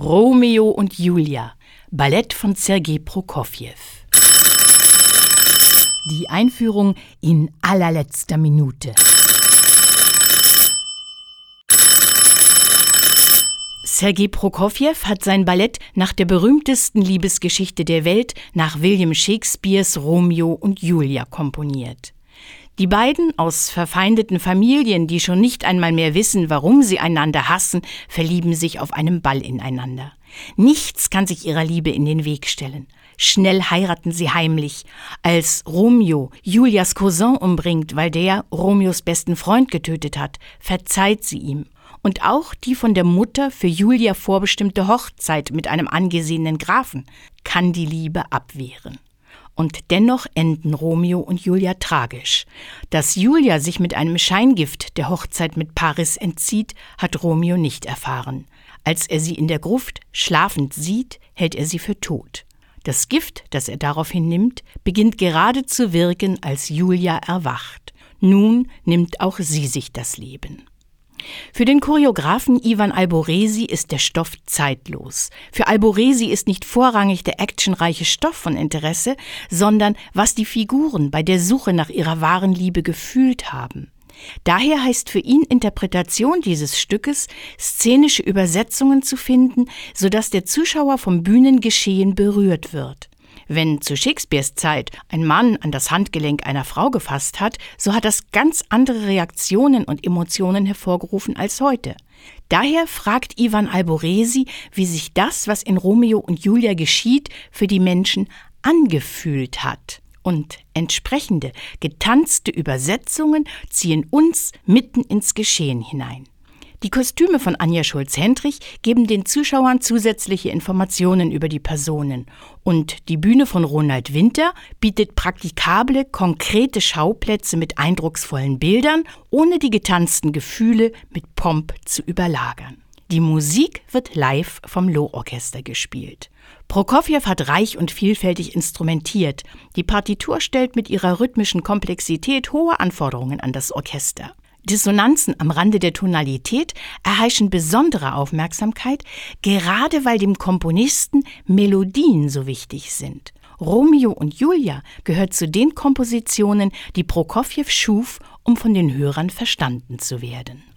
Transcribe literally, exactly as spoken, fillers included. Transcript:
Romeo und Julia, Ballett von Sergei Prokofjew. Die Einführung in allerletzter Minute. Sergei Prokofjew hat sein Ballett nach der berühmtesten Liebesgeschichte der Welt, nach William Shakespeares Romeo und Julia, komponiert. Die beiden aus verfeindeten Familien, die schon nicht einmal mehr wissen, warum sie einander hassen, verlieben sich auf einem Ball ineinander. Nichts kann sich ihrer Liebe in den Weg stellen. Schnell heiraten sie heimlich. Als Romeo Julias Cousin umbringt, weil der Romeos besten Freund getötet hat, verzeiht sie ihm. Und auch die von der Mutter für Julia vorbestimmte Hochzeit mit einem angesehenen Grafen kann die Liebe abwehren. Und dennoch enden Romeo und Julia tragisch. Dass Julia sich mit einem Scheingift der Hochzeit mit Paris entzieht, hat Romeo nicht erfahren. Als er sie in der Gruft schlafend sieht, hält er sie für tot. Das Gift, das er daraufhin nimmt, beginnt gerade zu wirken, als Julia erwacht. Nun nimmt auch sie sich das Leben. Für den Choreografen Ivan Alborezi ist der Stoff zeitlos. Für Alborezi ist nicht vorrangig der actionreiche Stoff von Interesse, sondern was die Figuren bei der Suche nach ihrer wahren Liebe gefühlt haben. Daher heißt für ihn Interpretation dieses Stückes, szenische Übersetzungen zu finden, sodass der Zuschauer vom Bühnengeschehen berührt wird. Wenn zu Shakespeares Zeit ein Mann an das Handgelenk einer Frau gefasst hat, so hat das ganz andere Reaktionen und Emotionen hervorgerufen als heute. Daher fragt Ivan Alborezi, wie sich das, was in Romeo und Julia geschieht, für die Menschen angefühlt hat. Und entsprechende, getanzte Übersetzungen ziehen uns mitten ins Geschehen hinein. Die Kostüme von Anja Schulz-Hendrich geben den Zuschauern zusätzliche Informationen über die Personen. Und die Bühne von Ronald Winter bietet praktikable, konkrete Schauplätze mit eindrucksvollen Bildern, ohne die getanzten Gefühle mit Pomp zu überlagern. Die Musik wird live vom Loh-Orchester gespielt. Prokofjew hat reich und vielfältig instrumentiert. Die Partitur stellt mit ihrer rhythmischen Komplexität hohe Anforderungen an das Orchester. Dissonanzen am Rande der Tonalität erheischen besondere Aufmerksamkeit, gerade weil dem Komponisten Melodien so wichtig sind. Romeo und Julia gehört zu den Kompositionen, die Prokofjew schuf, um von den Hörern verstanden zu werden.